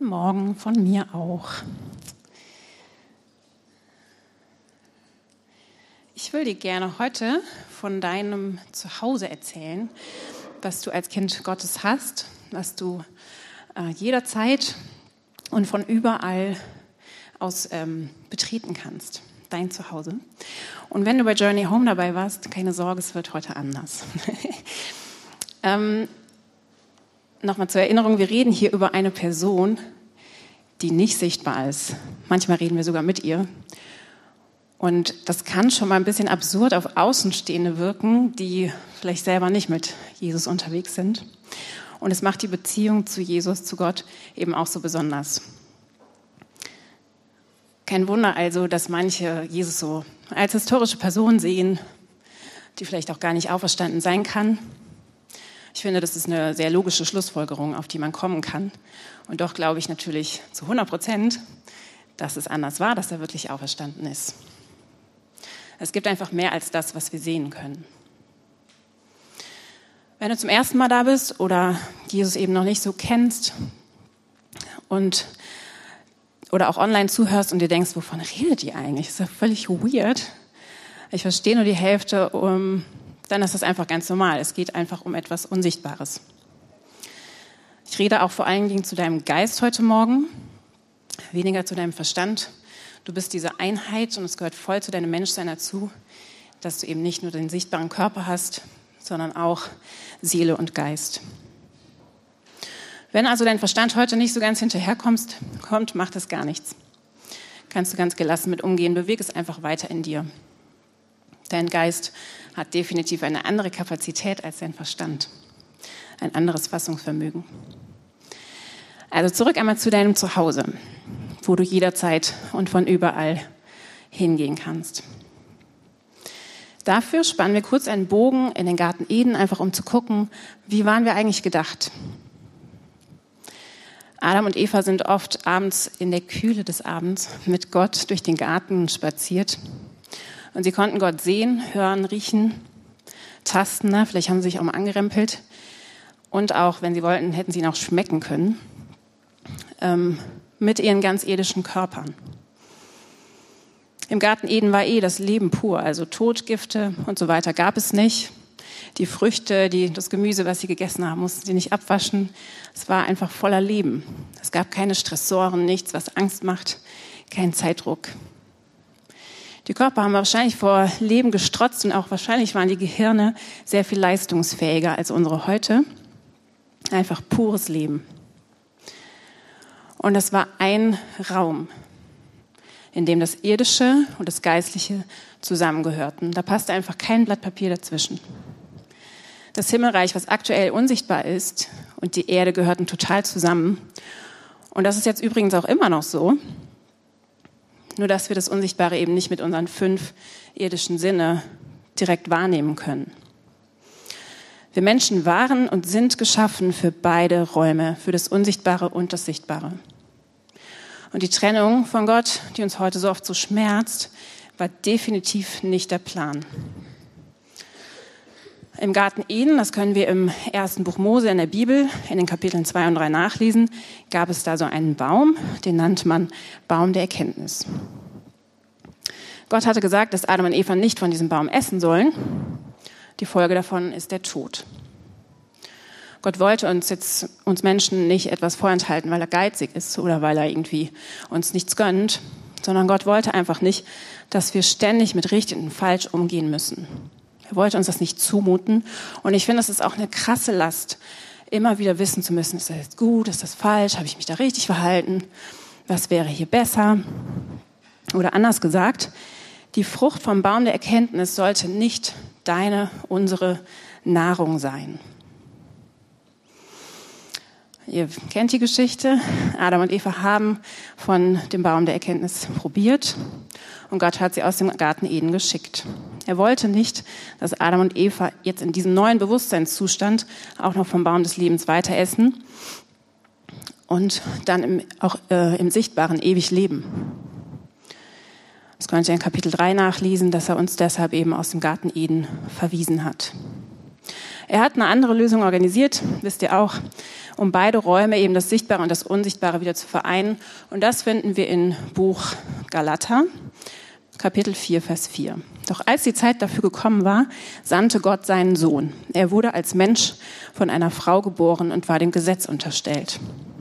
Guten Morgen von mir auch. Ich will dir gerne heute von deinem Zuhause erzählen, was du als Kind Gottes hast, was du jederzeit und von überall aus betreten kannst. Dein Zuhause. Und wenn du bei Journey Home dabei warst, keine Sorge, es wird heute anders. Nochmal zur Erinnerung, wir reden hier über eine Person, die nicht sichtbar ist. Manchmal reden wir sogar mit ihr. Und das kann schon mal ein bisschen absurd auf Außenstehende wirken, die vielleicht selber nicht mit Jesus unterwegs sind. Und es macht die Beziehung zu Jesus, zu Gott eben auch so besonders. Kein Wunder also, dass manche Jesus so als historische Person sehen, die vielleicht auch gar nicht auferstanden sein kann. Ich finde, das ist eine sehr logische Schlussfolgerung, auf die man kommen kann. Und doch glaube ich natürlich zu 100%, dass es anders war, dass er wirklich auferstanden ist. Es gibt einfach mehr als das, was wir sehen können. Wenn du zum ersten Mal da bist oder Jesus eben noch nicht so kennst oder auch online zuhörst und dir denkst, wovon redet die eigentlich? Das ist ja völlig weird. Ich verstehe nur die Hälfte, dann ist das einfach ganz normal. Es geht einfach um etwas Unsichtbares. Ich rede auch vor allen Dingen zu deinem Geist heute Morgen, weniger zu deinem Verstand. Du bist diese Einheit und es gehört voll zu deinem Menschsein dazu, dass du eben nicht nur den sichtbaren Körper hast, sondern auch Seele und Geist. Wenn also dein Verstand heute nicht so ganz hinterherkommt, macht es gar nichts. Kannst du ganz gelassen mit umgehen, beweg es einfach weiter in dir. Dein Geist hat definitiv eine andere Kapazität als dein Verstand, ein anderes Fassungsvermögen. Also zurück einmal zu deinem Zuhause, wo du jederzeit und von überall hingehen kannst. Dafür spannen wir kurz einen Bogen in den Garten Eden, einfach um zu gucken, wie waren wir eigentlich gedacht. Adam und Eva sind oft abends in der Kühle des Abends mit Gott durch den Garten spaziert. Und sie konnten Gott sehen, hören, riechen, tasten. Vielleicht haben sie sich auch mal angerempelt. Und auch, wenn sie wollten, hätten sie ihn auch schmecken können. Mit ihren ganz irdischen Körpern. Im Garten Eden war das Leben pur. Also Tod, Gifte und so weiter gab es nicht. Die Früchte, das Gemüse, was sie gegessen haben, mussten sie nicht abwaschen. Es war einfach voller Leben. Es gab keine Stressoren, nichts, was Angst macht, kein Zeitdruck. Die Körper haben wahrscheinlich vor Leben gestrotzt und auch wahrscheinlich waren die Gehirne sehr viel leistungsfähiger als unsere heute. Einfach pures Leben. Und das war ein Raum, in dem das Irdische und das Geistliche zusammengehörten. Da passte einfach kein Blatt Papier dazwischen. Das Himmelreich, was aktuell unsichtbar ist, und die Erde gehörten total zusammen. Und das ist jetzt übrigens auch immer noch so. Nur dass wir das Unsichtbare eben nicht mit unseren 5 irdischen Sinne direkt wahrnehmen können. Wir Menschen waren und sind geschaffen für beide Räume, für das Unsichtbare und das Sichtbare. Und die Trennung von Gott, die uns heute so oft so schmerzt, war definitiv nicht der Plan. Im Garten Eden, das können wir im 1. Buch Mose in der Bibel, in den Kapiteln 2 und 3 nachlesen, gab es da so einen Baum, den nannte man Baum der Erkenntnis. Gott hatte gesagt, dass Adam und Eva nicht von diesem Baum essen sollen. Die Folge davon ist der Tod. Gott wollte uns Menschen nicht etwas vorenthalten, weil er geizig ist oder weil er irgendwie uns nichts gönnt, sondern Gott wollte einfach nicht, dass wir ständig mit richtig und falsch umgehen müssen. Er wollte uns das nicht zumuten. Und ich finde, es ist auch eine krasse Last, immer wieder wissen zu müssen, ist das jetzt gut, ist das falsch, habe ich mich da richtig verhalten, was wäre hier besser? Oder anders gesagt, die Frucht vom Baum der Erkenntnis sollte nicht unsere Nahrung sein. Ihr kennt die Geschichte. Adam und Eva haben von dem Baum der Erkenntnis probiert und Gott hat sie aus dem Garten Eden geschickt. Er wollte nicht, dass Adam und Eva jetzt in diesem neuen Bewusstseinszustand auch noch vom Baum des Lebens weiter essen und dann auch im Sichtbaren ewig leben. Das könnt ihr in Kapitel 3 nachlesen, dass er uns deshalb eben aus dem Garten Eden verwiesen hat. Er hat eine andere Lösung organisiert, wisst ihr auch. um beide Räume, eben das Sichtbare und das Unsichtbare, wieder zu vereinen. Und das finden wir in Buch Galater, Kapitel 4, Vers 4. Doch als die Zeit dafür gekommen war, sandte Gott seinen Sohn. Er wurde als Mensch von einer Frau geboren und war dem Gesetz unterstellt.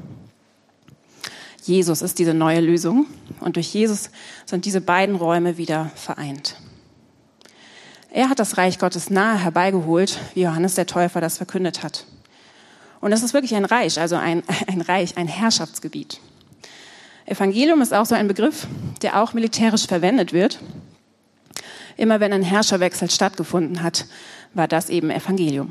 Jesus ist diese neue Lösung und durch Jesus sind diese beiden Räume wieder vereint. Er hat das Reich Gottes nahe herbeigeholt, wie Johannes der Täufer das verkündet hat. Und das ist wirklich ein Reich, also ein Reich, ein Herrschaftsgebiet. Evangelium ist auch so ein Begriff, der auch militärisch verwendet wird. Immer wenn ein Herrscherwechsel stattgefunden hat, war das eben Evangelium.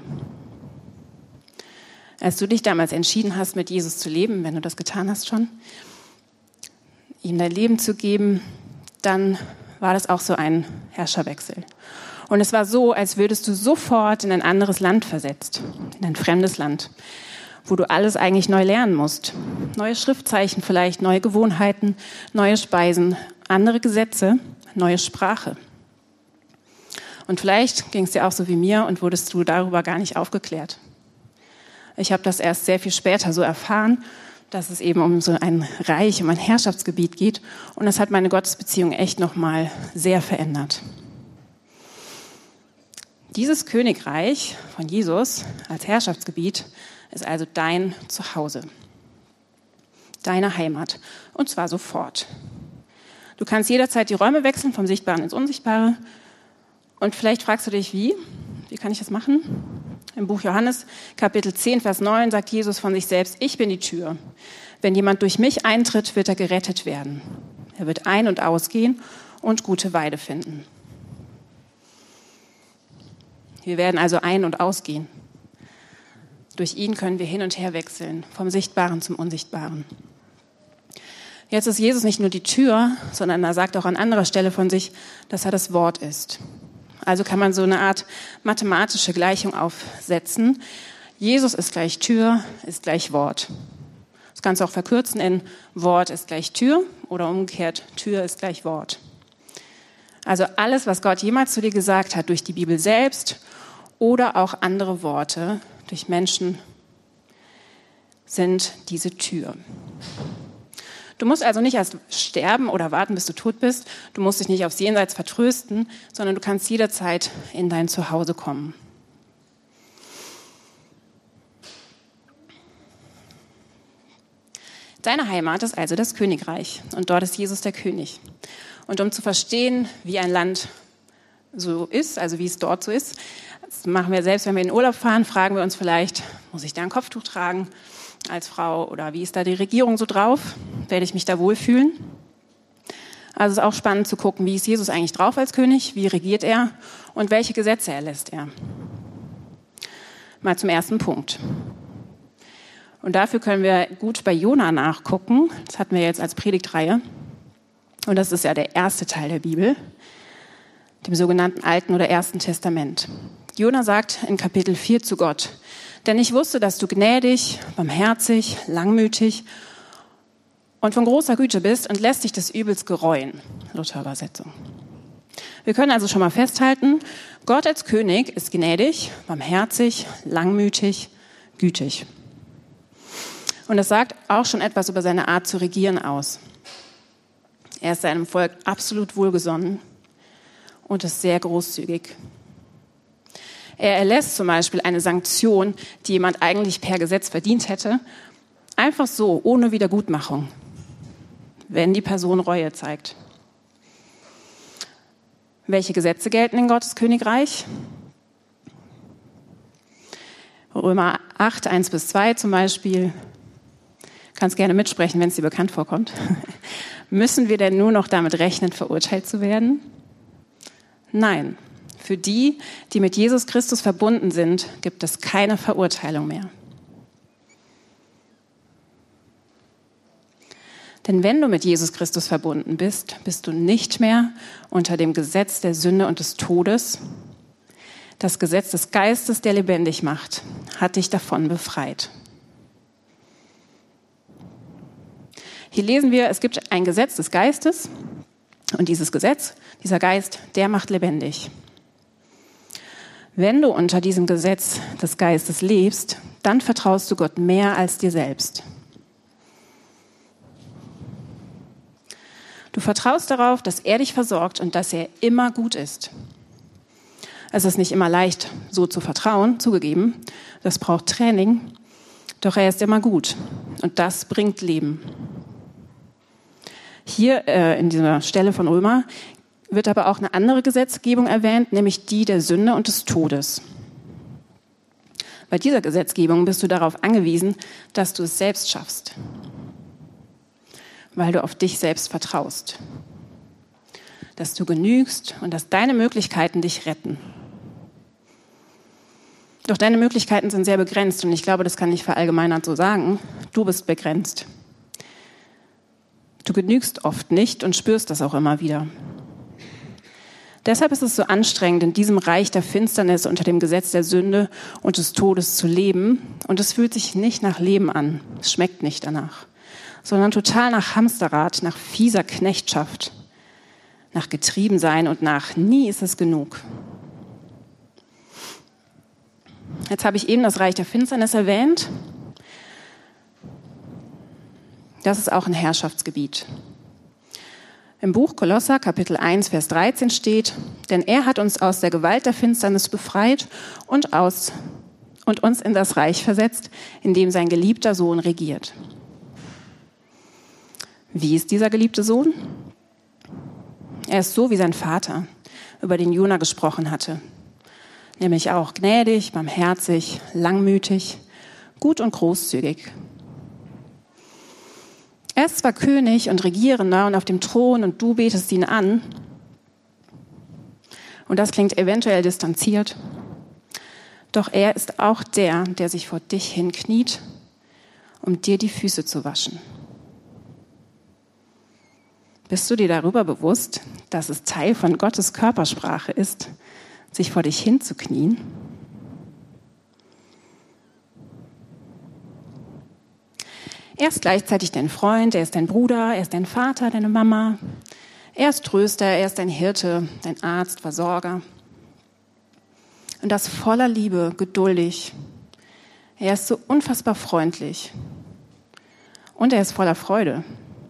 Als du dich damals entschieden hast, mit Jesus zu leben, wenn du das getan hast schon, ihm dein Leben zu geben, dann war das auch so ein Herrscherwechsel. Und es war so, als würdest du sofort in ein anderes Land versetzt, in ein fremdes Land, wo du alles eigentlich neu lernen musst. Neue Schriftzeichen vielleicht, neue Gewohnheiten, neue Speisen, andere Gesetze, neue Sprache. Und vielleicht ging es dir auch so wie mir und wurdest du darüber gar nicht aufgeklärt. Ich habe das erst sehr viel später so erfahren, dass es eben um so ein Reich, um ein Herrschaftsgebiet geht. Und das hat meine Gottesbeziehung echt nochmal sehr verändert. Dieses Königreich von Jesus als Herrschaftsgebiet ist also dein Zuhause, deine Heimat, und zwar sofort. Du kannst jederzeit die Räume wechseln, vom Sichtbaren ins Unsichtbare. Und vielleicht fragst du dich, wie? Wie kann ich das machen? Im Buch Johannes, Kapitel 10, Vers 9, sagt Jesus von sich selbst: Ich bin die Tür. Wenn jemand durch mich eintritt, wird er gerettet werden. Er wird ein- und ausgehen und gute Weide finden. Wir werden also ein- und ausgehen. Durch ihn können wir hin und her wechseln, vom Sichtbaren zum Unsichtbaren. Jetzt ist Jesus nicht nur die Tür, sondern er sagt auch an anderer Stelle von sich, dass er das Wort ist. Also kann man so eine Art mathematische Gleichung aufsetzen. Jesus ist gleich Tür, ist gleich Wort. Das kannst du auch verkürzen in Wort ist gleich Tür oder umgekehrt Tür ist gleich Wort. Also alles, was Gott jemals zu dir gesagt hat, durch die Bibel selbst oder auch andere Worte, durch Menschen, sind diese Tür. Du musst also nicht erst sterben oder warten, bis du tot bist. Du musst dich nicht aufs Jenseits vertrösten, sondern du kannst jederzeit in dein Zuhause kommen. Deine Heimat ist also das Königreich und dort ist Jesus der König. Und um zu verstehen, wie ein Land so ist, also wie es dort so ist, das machen wir selbst, wenn wir in den Urlaub fahren, fragen wir uns vielleicht, muss ich da ein Kopftuch tragen als Frau oder wie ist da die Regierung so drauf? Werde ich mich da wohlfühlen? Also es ist auch spannend zu gucken, wie ist Jesus eigentlich drauf als König, wie regiert er und welche Gesetze erlässt er. Mal zum ersten Punkt. Und dafür können wir gut bei Jona nachgucken. Das hatten wir jetzt als Predigtreihe. Und das ist ja der erste Teil der Bibel, dem sogenannten Alten oder Ersten Testament. Jona sagt in Kapitel 4 zu Gott: Denn ich wusste, dass du gnädig, barmherzig, langmütig und von großer Güte bist und lässt dich des Übels gereuen. Luther-Übersetzung. Wir können also schon mal festhalten, Gott als König ist gnädig, barmherzig, langmütig, gütig. Und das sagt auch schon etwas über seine Art zu regieren aus. Er ist seinem Volk absolut wohlgesonnen und ist sehr großzügig. Er erlässt zum Beispiel eine Sanktion, die jemand eigentlich per Gesetz verdient hätte, einfach so, ohne Wiedergutmachung, wenn die Person Reue zeigt. Welche Gesetze gelten in Gottes Königreich? Römer 8, 1-2 zum Beispiel. Kannst gerne mitsprechen, wenn es dir bekannt vorkommt. Müssen wir denn nur noch damit rechnen, verurteilt zu werden? Nein. Für die, die mit Jesus Christus verbunden sind, gibt es keine Verurteilung mehr. Denn wenn du mit Jesus Christus verbunden bist, bist du nicht mehr unter dem Gesetz der Sünde und des Todes. Das Gesetz des Geistes, der lebendig macht, hat dich davon befreit. Hier lesen wir, es gibt ein Gesetz des Geistes und dieses Gesetz, dieser Geist, der macht lebendig. Wenn du unter diesem Gesetz des Geistes lebst, dann vertraust du Gott mehr als dir selbst. Du vertraust darauf, dass er dich versorgt und dass er immer gut ist. Es ist nicht immer leicht, so zu vertrauen, zugegeben. Das braucht Training. Doch er ist immer gut. Und das bringt Leben. Hier in dieser Stelle von Römer wird aber auch eine andere Gesetzgebung erwähnt, nämlich die der Sünde und des Todes. Bei dieser Gesetzgebung bist du darauf angewiesen, dass du es selbst schaffst, weil du auf dich selbst vertraust, dass du genügst und dass deine Möglichkeiten dich retten. Doch deine Möglichkeiten sind sehr begrenzt und ich glaube, das kann ich verallgemeinert so sagen. Du bist begrenzt. Du genügst oft nicht und spürst das auch immer wieder. Deshalb ist es so anstrengend, in diesem Reich der Finsternis unter dem Gesetz der Sünde und des Todes zu leben. Und es fühlt sich nicht nach Leben an. Es schmeckt nicht danach. Sondern total nach Hamsterrad, nach fieser Knechtschaft, nach Getriebensein und nach nie ist es genug. Jetzt habe ich eben das Reich der Finsternis erwähnt. Das ist auch ein Herrschaftsgebiet. Im Buch Kolosser, Kapitel 1, Vers 13 steht, denn er hat uns aus der Gewalt der Finsternis befreit und uns in das Reich versetzt, in dem sein geliebter Sohn regiert. Wie ist dieser geliebte Sohn? Er ist so wie sein Vater, über den Jona gesprochen hatte. Nämlich auch gnädig, barmherzig, langmütig, gut und großzügig. Er ist zwar König und Regierender und auf dem Thron und du betest ihn an. Und das klingt eventuell distanziert. Doch er ist auch der, der sich vor dich hinkniet, um dir die Füße zu waschen. Bist du dir darüber bewusst, dass es Teil von Gottes Körpersprache ist, sich vor dich hinzuknien? Er ist gleichzeitig dein Freund, er ist dein Bruder, er ist dein Vater, deine Mama. Er ist Tröster, er ist dein Hirte, dein Arzt, Versorger. Und das voller Liebe, geduldig. Er ist so unfassbar freundlich. Und er ist voller Freude.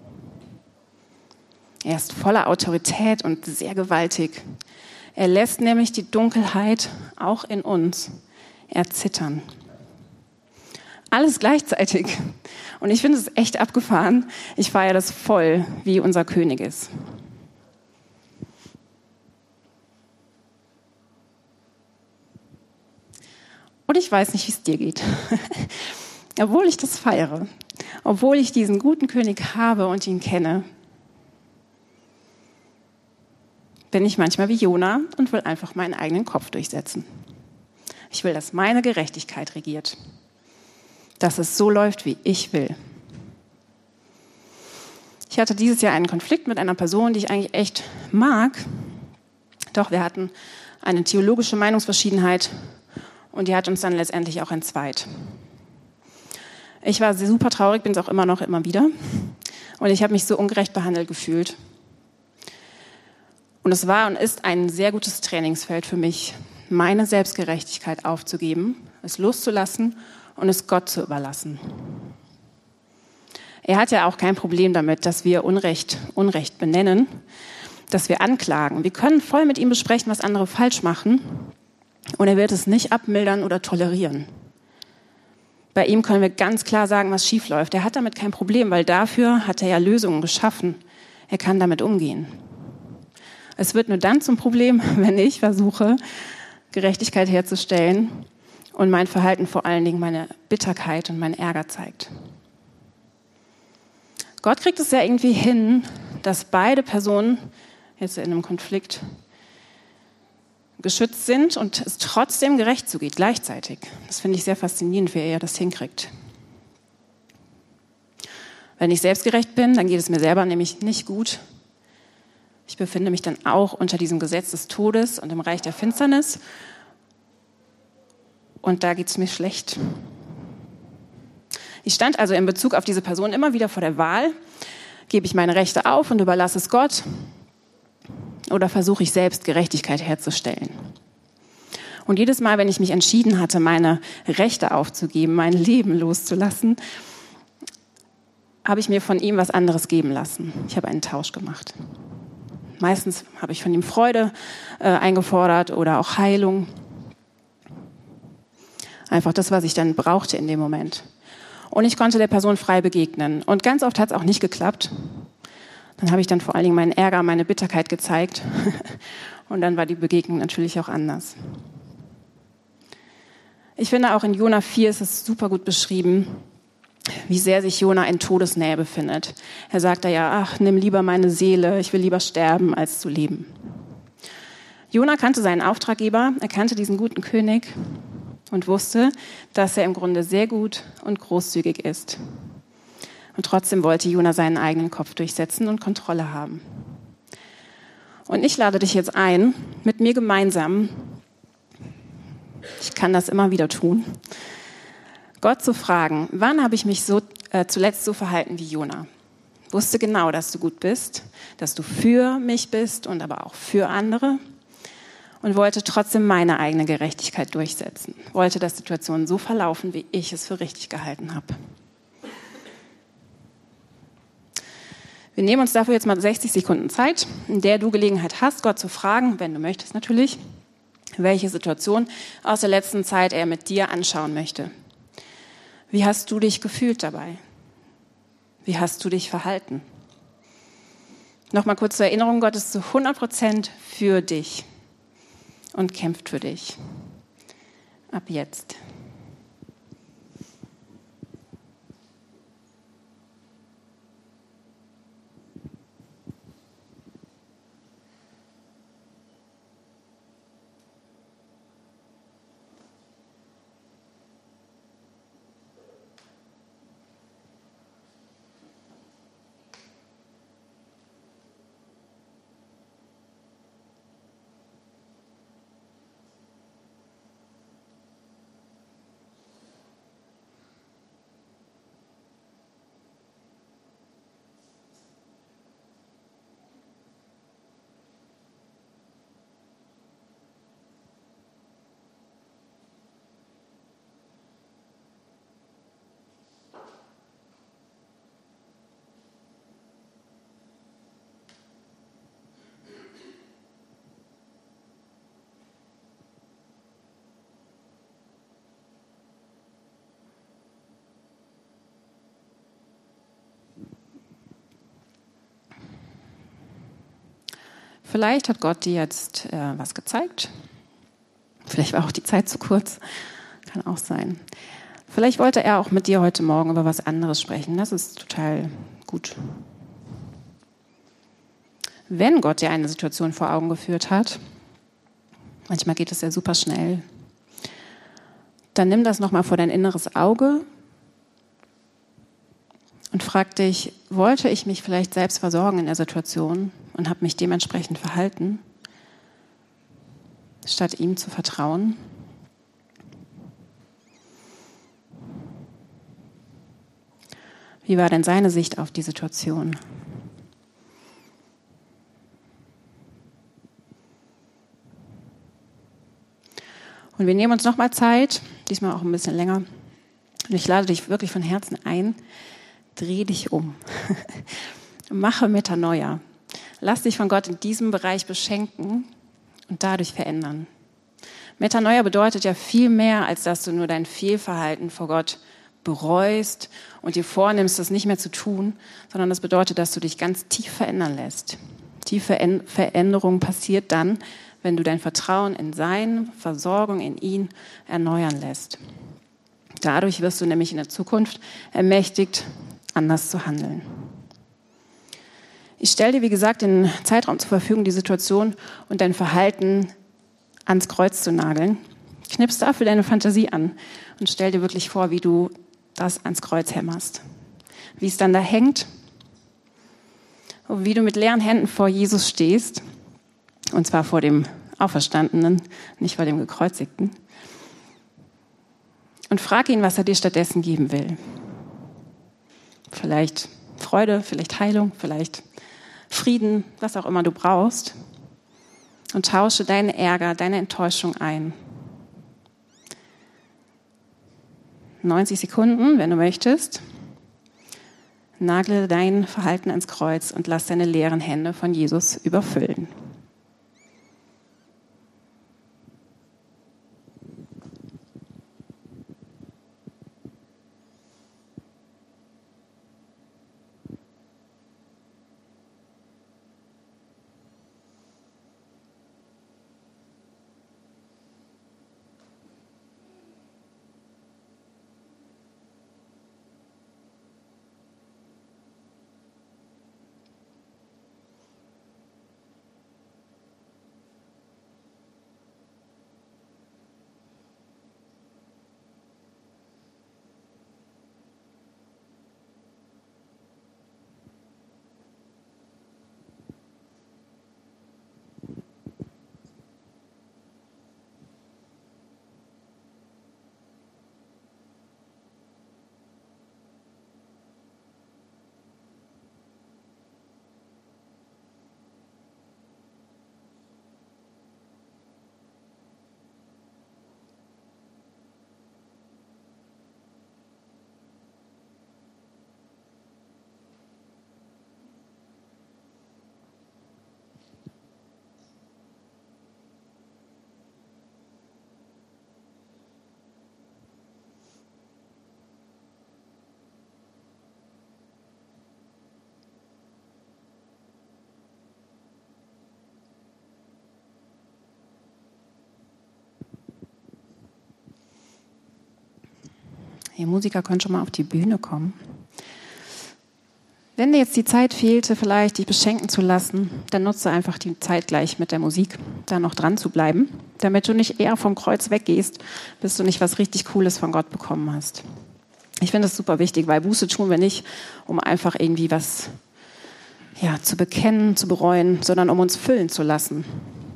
Er ist voller Autorität und sehr gewaltig. Er lässt nämlich die Dunkelheit auch in uns erzittern. Alles gleichzeitig. Und ich finde es echt abgefahren. Ich feiere das voll, wie unser König ist. Und ich weiß nicht, wie es dir geht. Obwohl ich das feiere, obwohl ich diesen guten König habe und ihn kenne, bin ich manchmal wie Jona und will einfach meinen eigenen Kopf durchsetzen. Ich will, dass meine Gerechtigkeit regiert. Dass es so läuft, wie ich will. Ich hatte dieses Jahr einen Konflikt mit einer Person, die ich eigentlich echt mag. Doch wir hatten eine theologische Meinungsverschiedenheit und die hat uns dann letztendlich auch entzweit. Ich war super traurig, bin es auch immer wieder. Und ich habe mich so ungerecht behandelt gefühlt. Und es war und ist ein sehr gutes Trainingsfeld für mich, meine Selbstgerechtigkeit aufzugeben, es loszulassen und es Gott zu überlassen. Er hat ja auch kein Problem damit, dass wir Unrecht benennen, dass wir anklagen. Wir können voll mit ihm besprechen, was andere falsch machen und er wird es nicht abmildern oder tolerieren. Bei ihm können wir ganz klar sagen, was schief läuft. Er hat damit kein Problem, weil dafür hat er ja Lösungen geschaffen. Er kann damit umgehen. Es wird nur dann zum Problem, wenn ich versuche, Gerechtigkeit herzustellen und mein Verhalten vor allen Dingen meine Bitterkeit und meinen Ärger zeigt. Gott kriegt es ja irgendwie hin, dass beide Personen jetzt in einem Konflikt geschützt sind und es trotzdem gerecht zugeht, gleichzeitig. Das finde ich sehr faszinierend, wie er das hinkriegt. Wenn ich selbstgerecht bin, dann geht es mir selber nämlich nicht gut. Ich befinde mich dann auch unter diesem Gesetz des Todes und im Reich der Finsternis. Und da geht es mir schlecht. Ich stand also in Bezug auf diese Person immer wieder vor der Wahl, gebe ich meine Rechte auf und überlasse es Gott oder versuche ich selbst Gerechtigkeit herzustellen. Und jedes Mal, wenn ich mich entschieden hatte, meine Rechte aufzugeben, mein Leben loszulassen, habe ich mir von ihm was anderes geben lassen. Ich habe einen Tausch gemacht. Meistens habe ich von ihm Freude eingefordert oder auch Heilung. Einfach das, was ich dann brauchte in dem Moment. Und ich konnte der Person frei begegnen. Und ganz oft hat es auch nicht geklappt. Dann habe ich dann vor allen Dingen meinen Ärger, meine Bitterkeit gezeigt. Und dann war die Begegnung natürlich auch anders. Ich finde, auch in Jona 4 ist es super gut beschrieben, wie sehr sich Jona in Todesnähe befindet. Er sagt da ja, ach, nimm lieber meine Seele, ich will lieber sterben, als zu leben. Jona kannte seinen Auftraggeber, er kannte diesen guten König und wusste, dass er im Grunde sehr gut und großzügig ist. Und trotzdem wollte Jona seinen eigenen Kopf durchsetzen und Kontrolle haben. Und ich lade dich jetzt ein, mit mir gemeinsam, ich kann das immer wieder tun, Gott zu fragen, wann habe ich mich zuletzt so verhalten wie Jona? Wusste genau, dass du gut bist, dass du für mich bist und aber auch für andere und wollte trotzdem meine eigene Gerechtigkeit durchsetzen. Wollte, dass Situationen so verlaufen, wie ich es für richtig gehalten habe. Wir nehmen uns dafür jetzt mal 60 Sekunden Zeit, in der du Gelegenheit hast, Gott zu fragen, wenn du möchtest natürlich, welche Situation aus der letzten Zeit er mit dir anschauen möchte. Wie hast du dich gefühlt dabei? Wie hast du dich verhalten? Nochmal kurz zur Erinnerung, Gott ist zu 100% für dich und kämpft für dich. Ab jetzt. Vielleicht hat Gott dir jetzt was gezeigt. Vielleicht war auch die Zeit zu kurz. Kann auch sein. Vielleicht wollte er auch mit dir heute Morgen über was anderes sprechen. Das ist total gut. Wenn Gott dir eine Situation vor Augen geführt hat, manchmal geht es ja super schnell, dann nimm das nochmal vor dein inneres Auge und frag dich, wollte ich mich vielleicht selbst versorgen in der Situation und habe mich dementsprechend verhalten, statt ihm zu vertrauen? Wie war denn seine Sicht auf die Situation? Und wir nehmen uns nochmal Zeit, diesmal auch ein bisschen länger. Und ich lade dich wirklich von Herzen ein, dreh dich um. Mache Metanoia. Lass dich von Gott in diesem Bereich beschenken und dadurch verändern. Metanoia bedeutet ja viel mehr, als dass du nur dein Fehlverhalten vor Gott bereust und dir vornimmst, das nicht mehr zu tun, sondern das bedeutet, dass du dich ganz tief verändern lässt. Tiefe Veränderung passiert dann, wenn du dein Vertrauen in seine Versorgung, in ihn erneuern lässt. Dadurch wirst du nämlich in der Zukunft ermächtigt, anders zu handeln. Ich stelle dir, wie gesagt, den Zeitraum zur Verfügung, die Situation und dein Verhalten ans Kreuz zu nageln. Knips dafür deine Fantasie an und stell dir wirklich vor, wie du das ans Kreuz hämmerst. Wie es dann da hängt und wie du mit leeren Händen vor Jesus stehst, und zwar vor dem Auferstandenen, nicht vor dem Gekreuzigten. Und frag ihn, was er dir stattdessen geben will. Vielleicht Freude, vielleicht Heilung, vielleicht Frieden, was auch immer du brauchst. Und tausche deinen Ärger, deine Enttäuschung ein 90 Sekunden, wenn du möchtest. Nagle dein Verhalten ans Kreuz und lass deine leeren Hände von Jesus überfüllen. Ihr Musiker könnt schon mal auf die Bühne kommen. Wenn dir jetzt die Zeit fehlte, vielleicht dich beschenken zu lassen, dann nutze einfach die Zeit gleich mit der Musik, da noch dran zu bleiben, damit du nicht eher vom Kreuz weggehst, bis du nicht was richtig Cooles von Gott bekommen hast. Ich finde das super wichtig, weil Buße tun wir nicht, um einfach irgendwie was zu bekennen, zu bereuen, sondern um uns füllen zu lassen.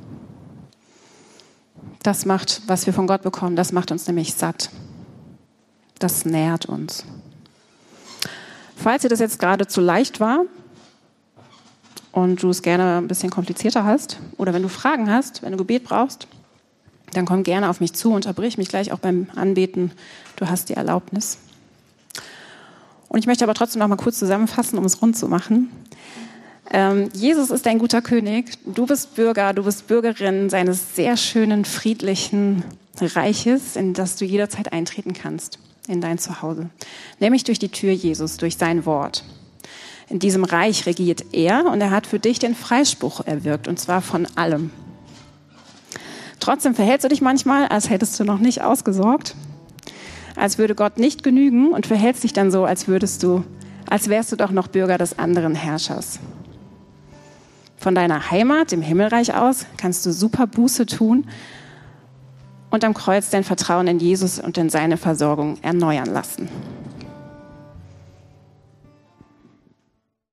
Das macht, was wir von Gott bekommen, das macht uns nämlich satt. Das nährt uns. Falls dir das jetzt gerade zu leicht war und du es gerne ein bisschen komplizierter hast oder wenn du Fragen hast, wenn du Gebet brauchst, dann komm gerne auf mich zu, unterbrich mich gleich auch beim Anbeten. Du hast die Erlaubnis. Und ich möchte aber trotzdem noch mal kurz zusammenfassen, um es rund zu machen. Jesus ist ein guter König. Du bist Bürger, du bist Bürgerin seines sehr schönen, friedlichen Reiches, in das du jederzeit eintreten kannst. In dein Zuhause, nämlich durch die Tür Jesus, durch sein Wort. In diesem Reich regiert er und er hat für dich den Freispruch erwirkt, und zwar von allem. Trotzdem verhältst du dich manchmal, als hättest du noch nicht ausgesorgt, als würde Gott nicht genügen und verhältst dich dann so, als wärst du doch noch Bürger des anderen Herrschers. Von deiner Heimat, dem Himmelreich aus, kannst du super Buße tun und am Kreuz dein Vertrauen in Jesus und in seine Versorgung erneuern lassen.